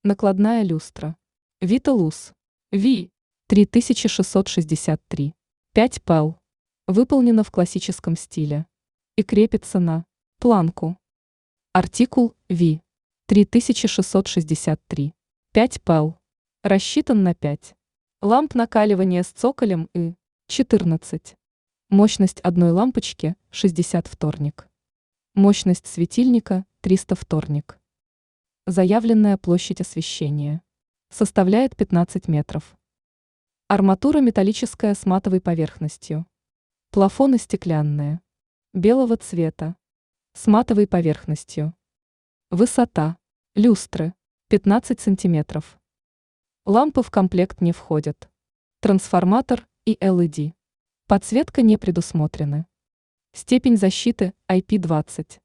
Накладная люстра. Виталус. Ви. 3663. 5 пэл. Выполнена в классическом стиле. И крепится на планку. Артикул Ви. 3663. 5 пэл. Рассчитан на 5 ламп накаливания с цоколем и 14. Мощность одной лампочки 60 вторник. Мощность светильника 300 вторник. Заявленная площадь освещения составляет 15 метров. Арматура металлическая с матовой поверхностью. Плафоны стеклянные. Белого цвета. С матовой поверхностью. Высота люстры 15 сантиметров. Лампы в комплект не входят. Трансформатор и LED. Подсветка не предусмотрены. Степень защиты IP20.